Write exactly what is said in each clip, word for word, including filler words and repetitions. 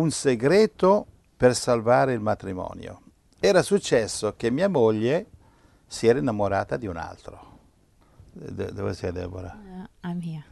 un segreto per salvare il matrimonio. Era successo che mia moglie si era innamorata di un altro. De- dove sei, Deborah? Uh, I'm here.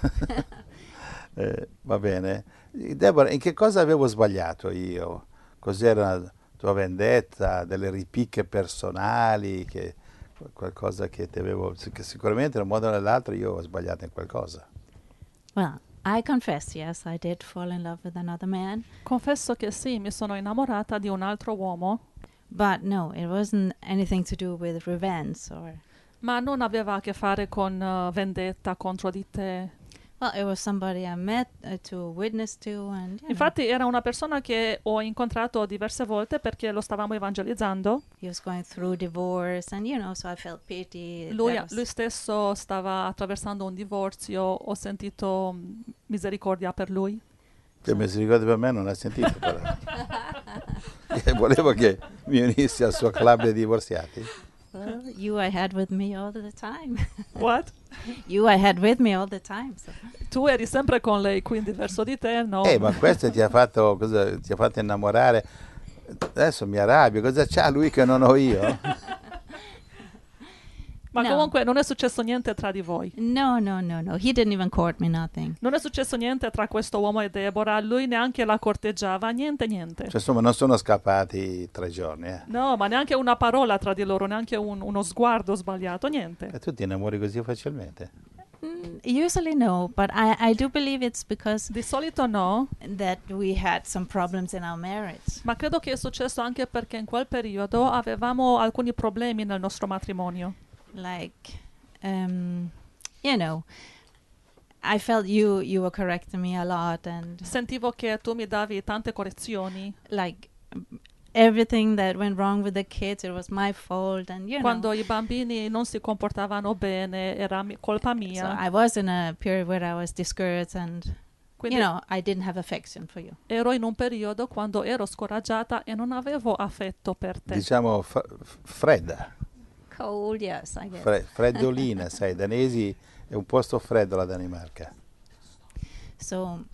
Eh, va bene. Deborah, in che cosa avevo sbagliato io? Cos'era la tua vendetta, delle ripicche personali, che, qualcosa che ti avevo... che sicuramente in un modo o nell'altro io ho sbagliato in qualcosa. Well, I confess, yes, I did fall in love with another man. Confesso che sì, mi sono innamorata di un altro uomo, But no, it wasn't anything to do with revenge or... ma non aveva a che fare con uh, vendetta contro di te. Well, it was somebody I met uh, to witness to and, you know, Infatti era una persona che ho incontrato diverse volte perché lo stavamo evangelizzando. he was going through divorce and, you know, so I felt pity. Lui, That was- lui stesso stava attraversando un divorzio, ho sentito mm, misericordia per lui. Che misericordia per me non ha sentito però. E volevo che mi unissi al suo club dei divorziati. Well, you I had with me all the time. What? You I had with me all the time. So. Tu eri sempre con lei, quindi verso di te no. Eh, ma questo ti ha fatto, cosa, ti ha fatto innamorare. Adesso mi arrabbio, cosa c'ha lui che non ho io? Ma No. comunque non è successo niente tra di voi. No, no, no, no. He didn't even court me, nothing. Non è successo niente tra questo uomo e Deborah, lui neanche la corteggiava, niente, niente. Cioè, insomma, non sono scappati tre giorni. Eh. No, ma neanche una parola tra di loro, neanche un- uno sguardo sbagliato, niente. E tu ti innamori così facilmente? Mm, usually no, but I, I do believe it's because Di solito no, that we had some problems in our marriage. ma credo che è successo anche perché in quel periodo avevamo alcuni problemi nel nostro matrimonio. Like, um, you know, I felt you you were correcting me a lot, and Sentivo che tu mi davi tante correzioni. like everything that went wrong with the kids, it was my fault, and you Quando know. i bambini non si comportavano bene era mi- colpa So mia. I was in a period where I was discouraged, and Quindi you know, I didn't have affection for you. ero in un periodo quando ero scoraggiata e non avevo affetto per te. Diciamo f- f- fredda, Cold, yes, I guess. fre- freddolina, sai, danesi è un posto freddo la Danimarca. So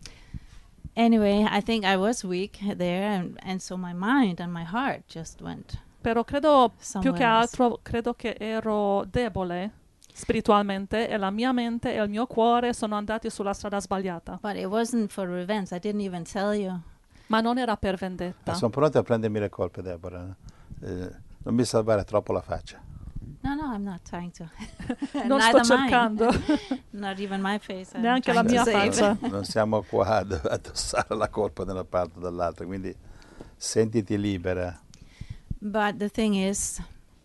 anyway, I think I was weak there, and, and so my mind and my heart just went Però credo più somewhere che else. altro, credo che ero debole spiritualmente e la mia mente e il mio cuore sono andati sulla strada sbagliata. But it wasn't for revenge. I didn't even tell you. Ma non era per Ma vendetta. sono pronto a prendermi le colpe, Deborah. Eh, non mi salvare troppo la faccia. No, no, I'm not trying to. Non sto Neither mine. cercando. Not even my face. I'm Neanche la trying to mia save. faccia. Non siamo qua ad addossare la colpa da una parte o dall'altra, quindi sentiti libera. But the thing is,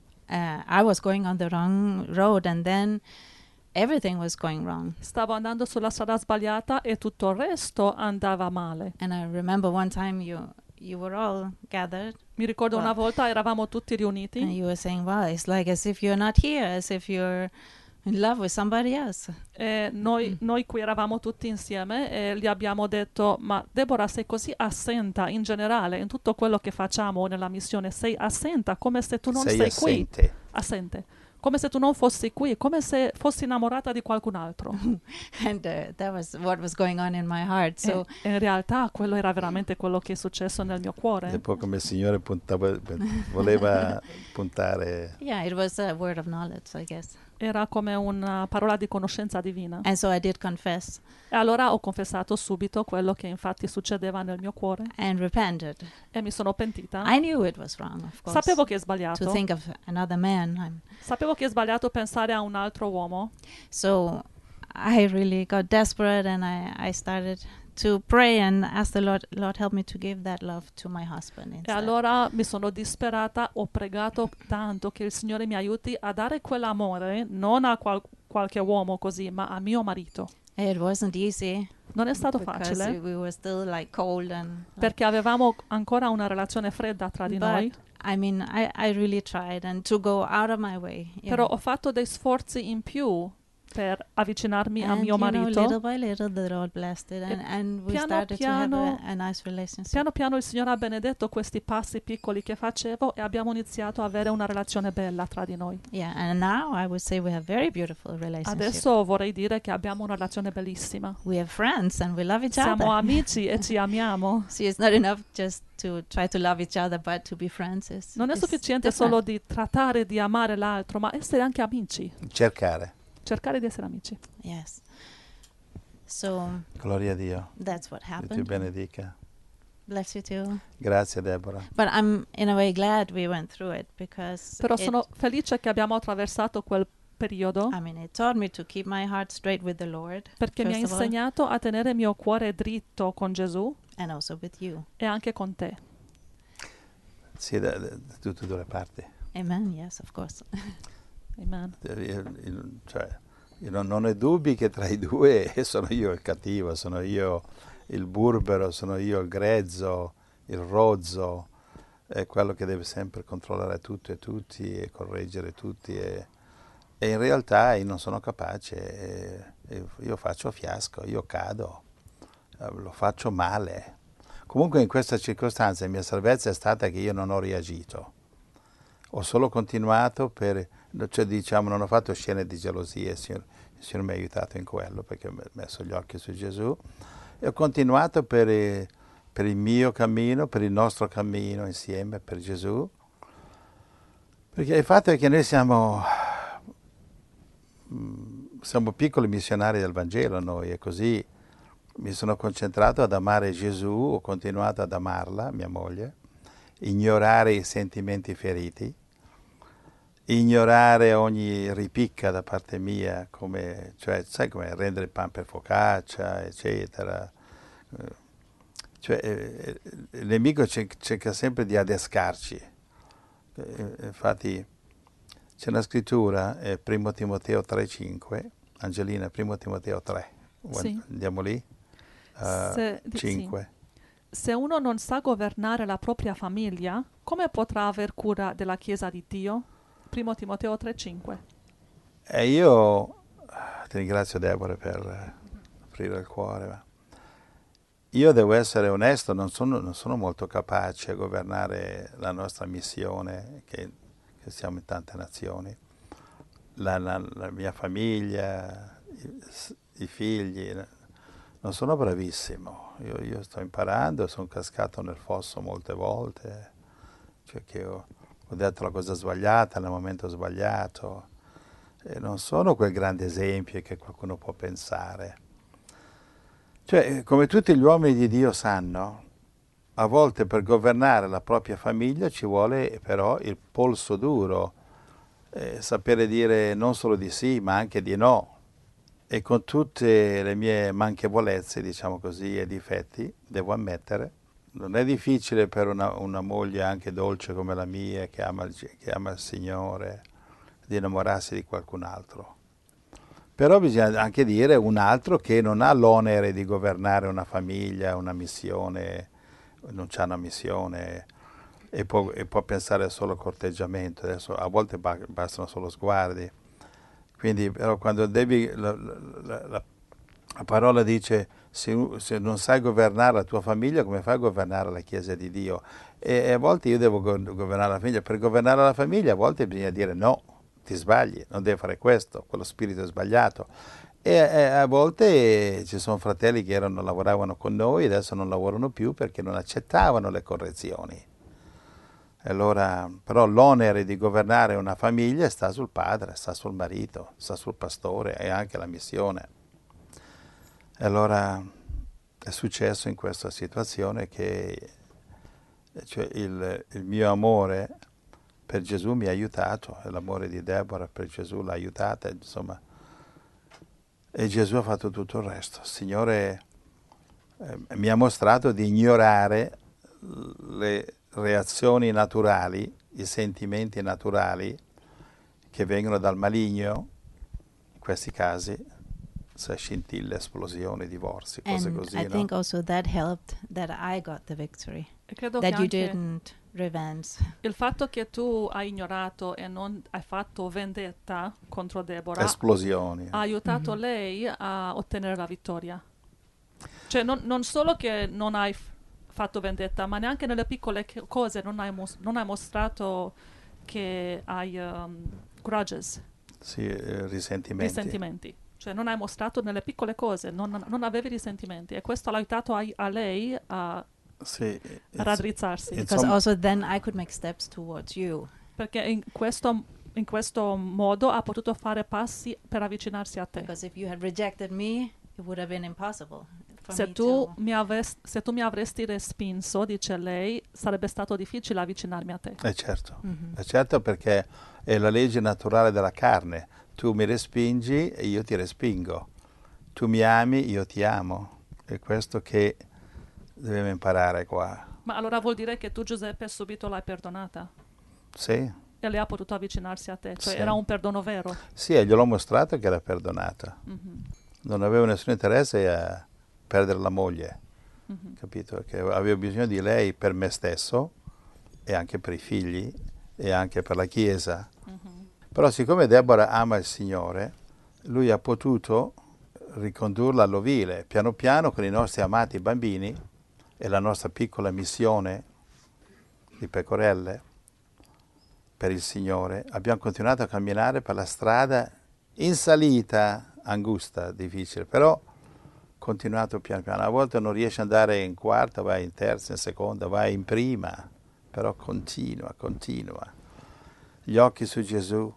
uh, I was going on the wrong road, and then everything was going wrong. Stavo andando sulla strada sbagliata e tutto il resto andava male. And I remember one time you you were all gathered, Mi ricordo Wow. una volta eravamo tutti and riuniti you were saying, "Wow, it's like as if you're not here, as if you're in love with somebody else." e noi, noi qui eravamo tutti insieme e gli abbiamo detto: ma Deborah, sei così assenta in generale in tutto quello che facciamo nella missione, sei assenta come se tu non Sei sei assente. qui, assente, come se tu non fossi qui, come se fossi innamorata di qualcun altro. And uh, that was what was going on in my heart. So E in realtà quello era veramente quello che è successo nel mio E cuore. poi come il Signore puntava- voleva puntare. yeah, it was a word of knowledge, I guess. Era come una parola di conoscenza divina. And so I did confess E allora ho confessato subito quello che infatti succedeva nel mio cuore and repented. e mi sono pentita. I knew it was wrong, of course. Sapevo che è To sbagliato. think of another man. I'm, Sapevo che è sbagliato pensare a un altro uomo. so I really got desperate, and I, I started to pray and ask the Lord, Lord, help me to give that love to my husband E instead. allora mi sono disperata, ho pregato tanto che il Signore mi aiuti a dare quell'amore non a qual- qualche uomo così, ma a mio marito. It wasn't easy Non è stato because facile we were still like cold and. like- perché avevamo ancora una relazione fredda tra di but noi, I mean, I, I really tried and to go out of my way. you però know. ho fatto dei sforzi in più per avvicinarmi a And mio you know, marito. little by little, the Lord blessed it, and, and we piano started to have piano- a, a nice relationship. Piano piano il Signore ha benedetto questi passi piccoli che facevo e abbiamo iniziato a avere una relazione bella tra di noi. Yeah, and now I would say we have very beautiful relationship. Adesso vorrei dire che abbiamo una relazione bellissima. We have friends and we love each Siamo other. amici e ci amiamo. See, it's not enough just to try to love each other, but to be friends is Non è is sufficiente different. solo di trattare di amare l'altro, ma essere anche amici. Cercare. Cercare di essere amici. Yes. So Gloria a Dio. that's what Dio ti happened. benedica. Bless you too. Grazie Deborah. But I'm in a way glad we went through it because Però it, sono felice che abbiamo attraversato quel periodo I mean, it taught me to keep my heart straight with the Lord perché mi ha first of all, insegnato a tenere il mio cuore dritto con Gesù and also with you. e anche con te. Sì, da, da- da tutte e due le parti. Amen. Yes, of course. Amen. Eh, io- io- cioè, io non, non ho dubbi che tra i due sono io il cattivo, sono io il burbero, sono io il grezzo, il rozzo, è quello che deve sempre controllare tutto e tutti e correggere tutti e, e in realtà io non sono capace, e- e io faccio fiasco, io cado, eh, lo faccio male. Comunque in questa circostanza la mia salvezza è stata che io non ho reagito. Ho solo continuato per, cioè diciamo, non ho fatto scene di gelosia, il Signore, il Signore mi ha aiutato in quello perché ho messo gli occhi su Gesù e ho continuato per, eh, per il mio cammino, per il nostro cammino insieme, per Gesù. Perché il fatto è che noi siamo, mm, siamo piccoli missionari del Vangelo noi e così mi sono concentrato ad amare Gesù, ho continuato ad amarla, mia moglie, ignorare i sentimenti feriti, ignorare ogni ripicca da parte mia, come, cioè, sai come rendere il pan per focaccia, eccetera. Eh, Cioè, eh, il nemico cer- cerca sempre di adescarci. Eh, infatti c'è una scrittura, eh, primo Timoteo tre cinque, Angelina, primo Timoteo tre. Sì. Andiamo lì? Uh, Se- di- sì. cinque. Se uno non sa governare la propria famiglia, come potrà aver cura della Chiesa di Dio? Primo Timoteo tre cinque. E io ti ringrazio Deborah per eh, aprire il cuore. Ma io devo essere onesto, non sono, non sono molto capace a governare la nostra missione, che, che siamo in tante nazioni, la, la- la mia famiglia, i, i figli. Non sono bravissimo, io, io sto imparando, sono cascato nel fosso molte volte, cioè che ho, ho detto la cosa sbagliata nel momento sbagliato, e non sono quel grande esempio che qualcuno può pensare. Cioè, come tutti gli uomini di Dio sanno, a volte per governare la propria famiglia ci vuole però il polso duro, eh, sapere dire non solo di sì, ma anche di no. E con tutte le mie manchevolezze, diciamo così, e difetti, devo ammettere, non è difficile per una, una moglie anche dolce come la mia, che ama, il, che ama il Signore, di innamorarsi di qualcun altro. Però bisogna anche dire un altro che non ha l'onere di governare una famiglia, una missione, non c'ha una missione e può, e può pensare solo al corteggiamento. Adesso a volte ba- bastano solo sguardi. Quindi però quando devi, la, la- la- la parola dice se, se non sai governare la tua famiglia, come fai a governare la Chiesa di Dio? E, e a volte io devo go- governare la famiglia. Per governare la famiglia a volte bisogna dire no, ti sbagli, non devi fare questo, quello spirito è sbagliato. E, e a volte ci sono fratelli che erano, lavoravano con noi, adesso non lavorano più perché non accettavano le correzioni. Allora, però l'onere di governare una famiglia sta sul padre, sta sul marito, sta sul pastore e anche la missione. E allora è successo in questa situazione che cioè, il, il mio amore per Gesù mi ha aiutato, e l'amore di Deborah per Gesù l'ha aiutata, insomma. E Gesù ha fatto tutto il resto. Il Signore eh, mi ha mostrato di ignorare le reazioni naturali, i sentimenti naturali che vengono dal maligno, in questi casi, se scintille, esplosioni, divorzi, cose And così, I no? think also that helped that I got the victory. E credo That che you anche, didn't. revenge. Il fatto che tu hai ignorato e non hai fatto vendetta contro Deborah Esplosioni. ha aiutato lei a ottenere la vittoria. Cioè non, non solo che non hai f- fatto vendetta, ma neanche nelle piccole che- cose non hai, mos- non hai mostrato che hai um, grudges, Sì, eh, risentimenti. risentimenti. Cioè non hai mostrato nelle piccole cose, non, non avevi risentimenti. E questo ha aiutato a, a lei a, Sì, a ins- raddrizzarsi. ins- Because Insomma- also then I could make steps towards you. Perché in questo, in questo modo ha potuto fare passi per avvicinarsi a te. Because if you had rejected me, it would have been impossible for Se me tu, to. mi avres- se tu mi avresti respinso, dice lei, sarebbe stato difficile avvicinarmi a te. Eh certo, Mhm. è certo perché è la legge naturale della carne. Tu mi respingi e io ti respingo. Tu mi ami, io ti amo. È questo che dobbiamo imparare qua. Ma allora vuol dire che tu, Giuseppe, subito l'hai perdonata Sì, e lei ha potuto avvicinarsi a te. Cioè Sì. era un perdono vero. sì, e gliel'ho mostrato che era perdonata. Mhm, Non avevo nessun interesse a perdere la moglie, mhm. capito? Che avevo bisogno di lei per me stesso e anche per i figli e anche per la Chiesa. Mhm. Però siccome Deborah ama il Signore, lui ha potuto ricondurla all'ovile. Piano piano con i nostri amati bambini e la nostra piccola missione di pecorelle per il Signore, abbiamo continuato a camminare per la strada in salita, angusta, difficile, però continuato piano piano. A volte non riesci ad andare in quarta, vai in terza, in seconda, vai in prima, però continua, continua. Gli occhi su Gesù,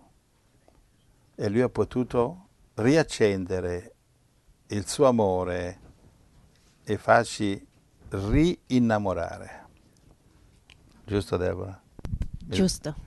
e lui ha potuto riaccendere il suo amore e farci rinnamorare. Giusto, Deborah? Giusto.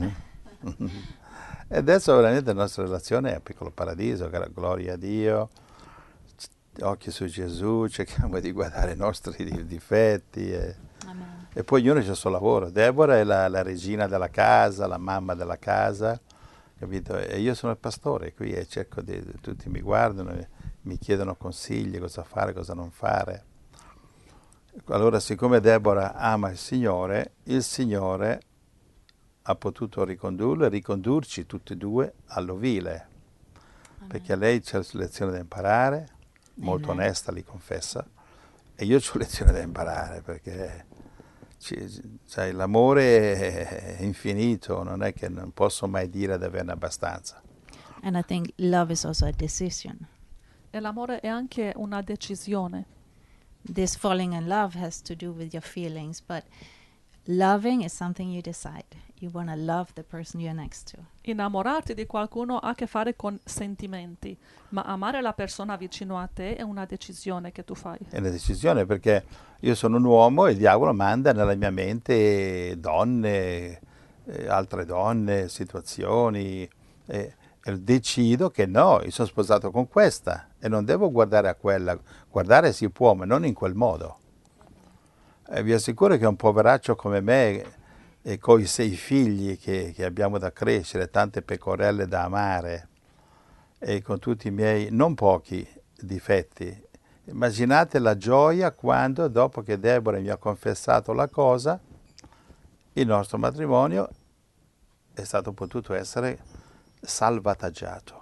E adesso veramente la nostra relazione è un piccolo paradiso, gra- gloria a Dio, occhi su Gesù, cerchiamo di guardare i nostri di- difetti e, Amen. e poi ognuno c'ha il suo lavoro. Deborah è la, la regina della casa, la mamma della casa, capito? E io sono il pastore qui e cerco di, tutti mi guardano, e mi chiedono consigli, cosa fare, cosa non fare. Allora, siccome Deborah ama il Signore, il Signore ha potuto ricondurlo e ricondurci tutti e due all'ovile, perché lei c'è lezione da imparare, molto Amen. onesta, li confessa, e io ho lezione da imparare, perché ci- sai, l'amore è infinito, non è che non posso mai dire di averne abbastanza. And I think love is also a decision. E l'amore è anche una decisione. This falling in love has to do with your feelings, but loving is something you decide. You want to love the person you're next to. Innamorarti di qualcuno ha a che fare con sentimenti, ma amare la persona vicino a te è una decisione che tu fai. È una decisione, perché io sono un uomo e il diavolo manda nella mia mente donne, eh, altre donne, situazioni, e, e decido che no, io sono sposato con questa e non devo guardare a quella. Guardare si può, ma non in quel modo. E vi assicuro che un poveraccio come me e coi sei figli che, che abbiamo da crescere, tante pecorelle da amare e con tutti i miei non pochi difetti, immaginate la gioia quando, dopo che Deborah mi ha confessato la cosa, il nostro matrimonio è stato potuto essere salvataggiato.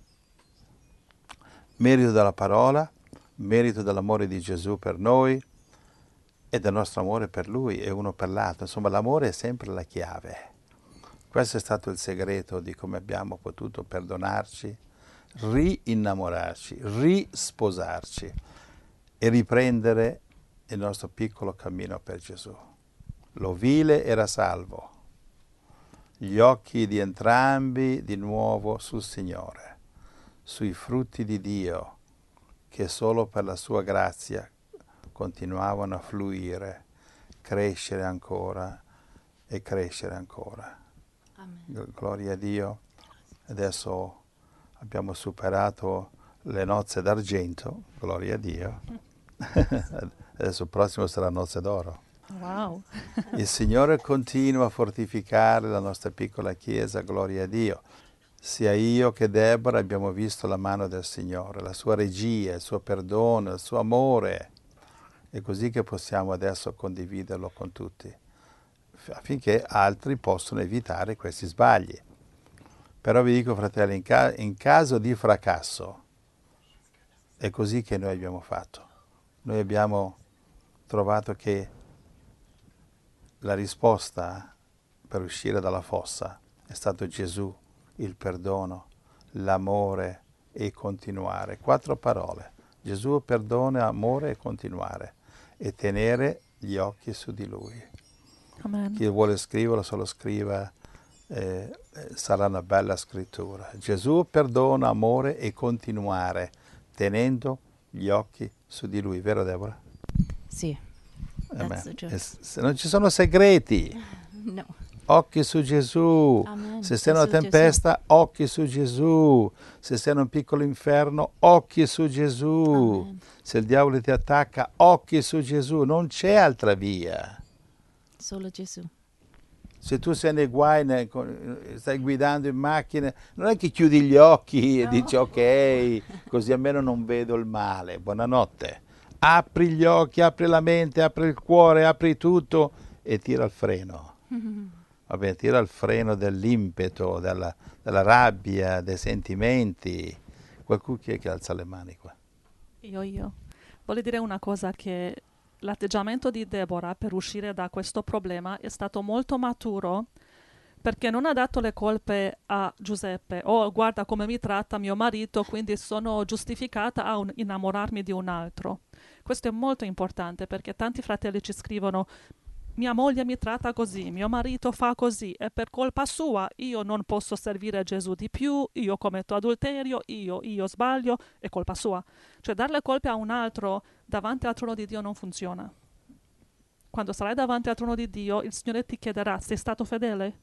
Merito della parola, merito dell'amore di Gesù per noi e del nostro amore per Lui e uno per l'altro. Insomma, l'amore è sempre la chiave. Questo è stato il segreto di come abbiamo potuto perdonarci, rinnamorarci, risposarci e riprendere il nostro piccolo cammino per Gesù. L'ovile era salvo, gli occhi di entrambi di nuovo sul Signore, sui frutti di Dio che solo per la sua grazia continuavano a fluire, crescere ancora e crescere ancora. Amen. Gloria a Dio. Adesso abbiamo superato le nozze d'argento, gloria a Dio. Adesso il prossimo sarà nozze d'oro. Wow. Il Signore continua a fortificare la nostra piccola Chiesa, gloria a Dio. Sia io che Deborah abbiamo visto la mano del Signore, la sua regia, il suo perdono, il suo amore. È così che possiamo adesso condividerlo con tutti. affinché altri possano evitare questi sbagli. Però vi dico, fratelli, in, ca- in caso di fracasso, è così che noi abbiamo fatto. Noi abbiamo trovato che la risposta per uscire dalla fossa è stato Gesù, il perdono, l'amore e continuare. Quattro parole. Gesù, perdono, amore e continuare. E tenere gli occhi su di Lui. Amen. Chi vuole scriverlo, se lo scriva, eh, eh, sarà una bella scrittura. Gesù, perdono, amore e continuare, tenendo gli occhi su di Lui. Vero, Deborah? Sì. Amen. That's the truth. E s- non ci sono segreti. No. Occhi su Gesù. Amen. Se sei in una Su Gesù. tempesta, occhi su Gesù. Se sei in un piccolo inferno, occhi su Gesù. Amen. Se il diavolo ti attacca, occhi su Gesù. Non c'è altra via. Solo Gesù. Se tu sei nei guai, ne- con- stai guidando in macchina, non è che chiudi gli occhi e No. dici ok, così almeno non vedo il male. Buonanotte. Apri gli occhi, apri la mente, apri il cuore, apri tutto e tira il freno. Va bene, tira il freno dell'impeto, della, della rabbia, dei sentimenti. Qualcuno chi è che alza le mani qua? Io, io. Voglio dire una cosa, che l'atteggiamento di Deborah per uscire da questo problema è stato molto maturo, perché non ha dato le colpe a Giuseppe. Oh, guarda come mi tratta mio marito, quindi sono giustificata a un- innamorarmi di un altro. Questo è molto importante, perché tanti fratelli ci scrivono: mia moglie mi tratta così, mio marito fa così, e per colpa sua io non posso servire Gesù di più, io commetto adulterio, io, io sbaglio, è colpa sua. Cioè, dare le colpe a un altro davanti al trono di Dio non funziona. Quando sarai davanti al trono di Dio, il Signore ti chiederà: sei stato fedele?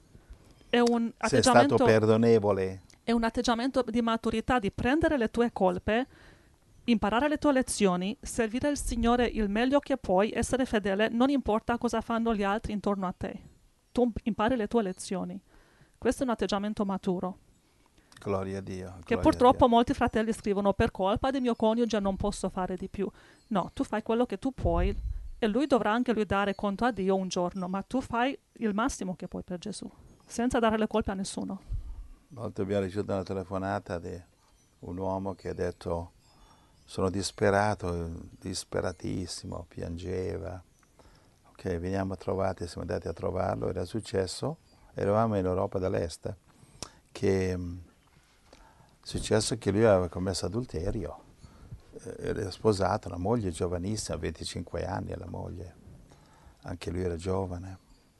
È un Sei stato atteggiamento, perdonevole. è un atteggiamento di maturità, di prendere le tue colpe, imparare le tue lezioni, servire il Signore il meglio che puoi, essere fedele, non importa cosa fanno gli altri intorno a te. Tu impari le tue lezioni. Questo è un atteggiamento maturo. Gloria a Dio. Che gloria a purtroppo Dio. molti fratelli scrivono: per colpa di mio coniuge non posso fare di più. No, tu fai quello che tu puoi e lui dovrà anche lui dare conto a Dio un giorno, ma tu fai il massimo che puoi per Gesù, senza dare le colpe a nessuno. Una volta abbiamo ricevuto una telefonata di un uomo che ha detto: sono disperato, disperatissimo, piangeva. Ok, veniamo a trovarti, siamo andati a trovarlo. Era successo, eravamo in Europa dell'Est, che mh, è successo che lui aveva commesso adulterio. Eh, Era sposato, una moglie giovanissima, venticinque anni la moglie. Anche lui era giovane.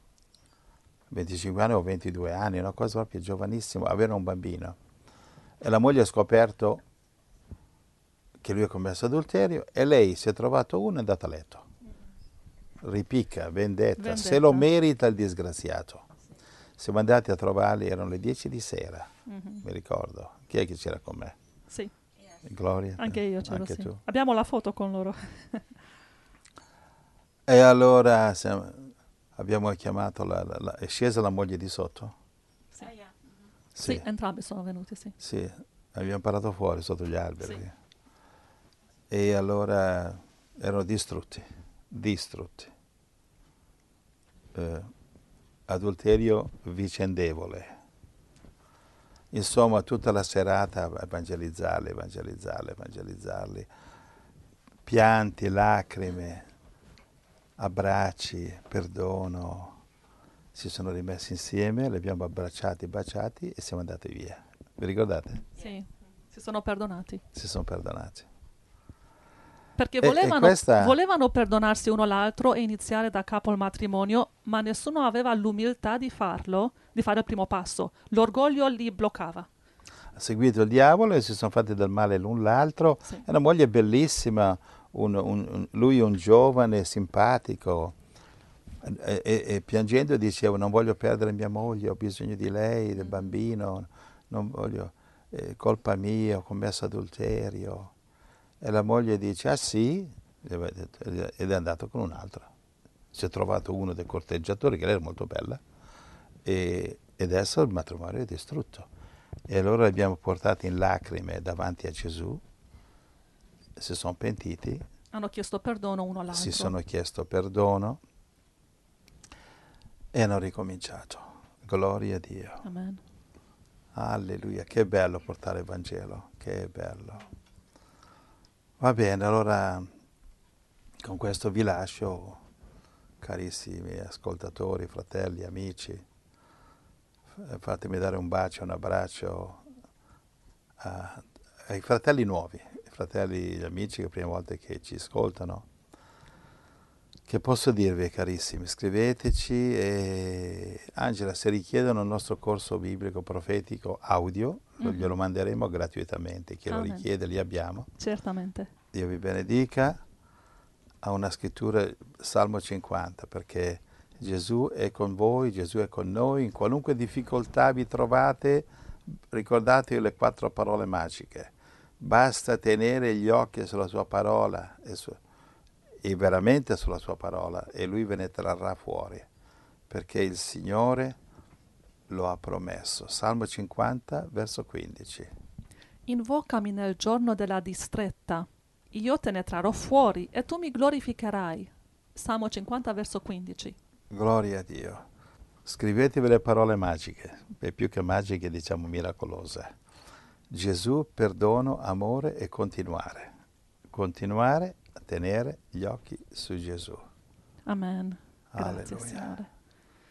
venticinque anni o ventidue anni, una cosa proprio giovanissima, aveva un bambino. E la moglie ha scoperto che lui ha commesso adulterio e lei si è trovato uno e è andata a letto. Ripicca, vendetta, Vendetta. se lo merita il disgraziato. Siamo andati a trovarli, erano le dieci di sera, Mhm. mi ricordo. Chi è che c'era con me? Sì, Gloria? anche io c'ero, Anche sì. tu? Abbiamo la foto con loro. E allora siamo- abbiamo chiamato, la, la- la- è scesa la moglie di sotto? Sì. Sì, Sì, entrambi sono venuti, sì. sì, abbiamo parlato fuori sotto gli alberi. Sì. E allora erano distrutti, distrutti. Eh, adulterio vicendevole. Insomma, tutta la serata a evangelizzarli, evangelizzarli, evangelizzarli. Pianti, lacrime, abbracci, perdono. Si sono rimessi insieme, li abbiamo abbracciati, baciati e siamo andati via. Vi ricordate? Sì, si sono perdonati. Si sono perdonati. Perché E- e volevano, questa- volevano perdonarsi uno l'altro e iniziare da capo il matrimonio, ma nessuno aveva l'umiltà di farlo, di fare il primo passo. L'orgoglio li bloccava. Ha seguito il diavolo e si sono fatti del male l'un l'altro. Sì. È una moglie bellissima, un- un- un- lui un giovane, simpatico, e, e- e piangendo diceva: non voglio perdere mia moglie, ho bisogno di lei, del bambino, non voglio, è colpa mia, ho commesso adulterio. E la moglie dice: ah sì? Ed è andato con un altro. Si è trovato uno dei corteggiatori, che lei era molto bella, e, e adesso il matrimonio è distrutto. E allora li abbiamo portati in lacrime davanti a Gesù, si sono pentiti, Hanno chiesto perdono uno all'altro. si sono chiesto perdono e hanno ricominciato. Gloria a Dio. Amen. Alleluia, che bello portare il Vangelo, che bello. Va bene, allora con questo vi lascio, carissimi ascoltatori, fratelli, amici. Fatemi dare un bacio, un abbraccio a, ai fratelli nuovi, ai fratelli, gli amici che prima volta che ci ascoltano. Che posso dirvi, carissimi? Scriveteci e Angela, se richiedono il nostro corso biblico profetico audio, Mhm. glielo manderemo gratuitamente. Chi lo Amen. richiede li abbiamo. Certamente. Dio vi benedica. Ha una scrittura, Salmo cinquanta, perché Gesù è con voi, Gesù è con noi, in qualunque difficoltà vi trovate, ricordatevi le quattro parole magiche. Basta tenere gli occhi sulla sua parola e, su, e veramente sulla sua parola e lui ve ne trarrà fuori, perché il Signore lo ha promesso. Salmo cinquanta, verso quindici. Invocami nel giorno della distretta. Io te ne trarrò fuori e tu mi glorificherai. Salmo cinquanta, verso quindici. Gloria a Dio. Scrivetevi le parole magiche, e più che magiche diciamo miracolose. Gesù, perdono, amore e continuare. Continuare a tenere gli occhi su Gesù. Amen. Grazie, Alleluia. Signore.